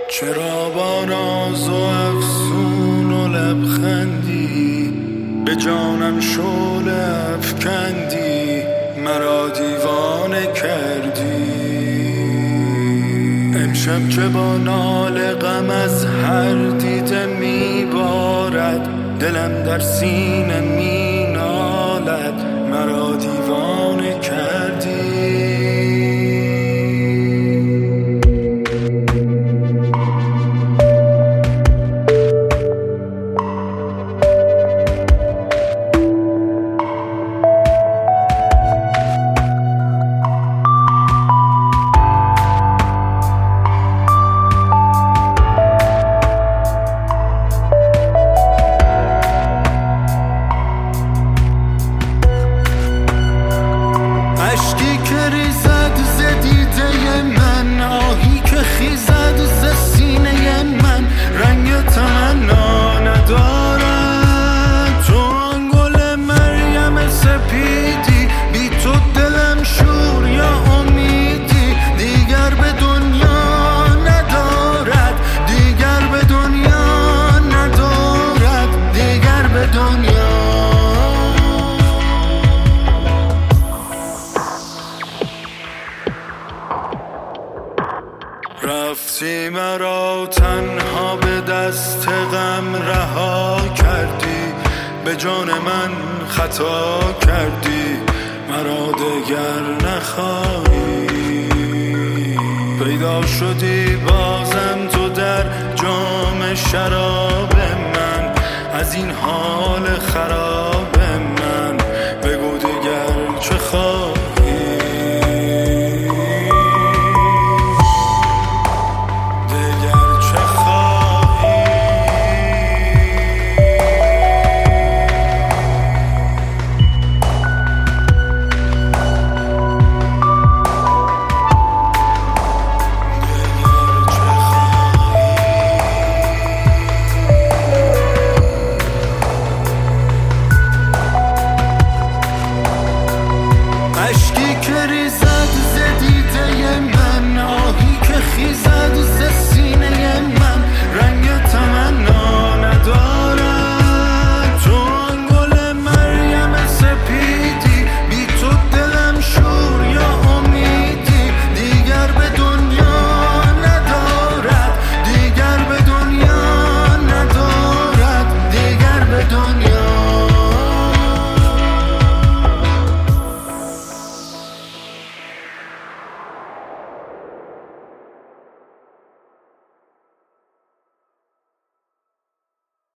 چرا با ناز و افسون و لبخندی به جانم شعله افکندی، مرا دیوانه کردی. امشب چه با ناله غم از هر دیده میبارد، دلم در سینه مینالد، مرا دیوانه کردی. اشکی که ریزد ز دیده من، آهی که خیزد ز سینه من، رنگ تمنا ندارد. تو آن گل مریم سپیدی، بی تو دلم شور یا امیدی، دیگر به دنیا ندارد، دیگر به دنیا ندارد، دیگر به دنیا. رفتی مرا تنها به دست غم رها کردی، به جان من خطا کردی، مرا دگر نخواهی. پیدا شدی بازم تو در جام شراب من، از این حال خراب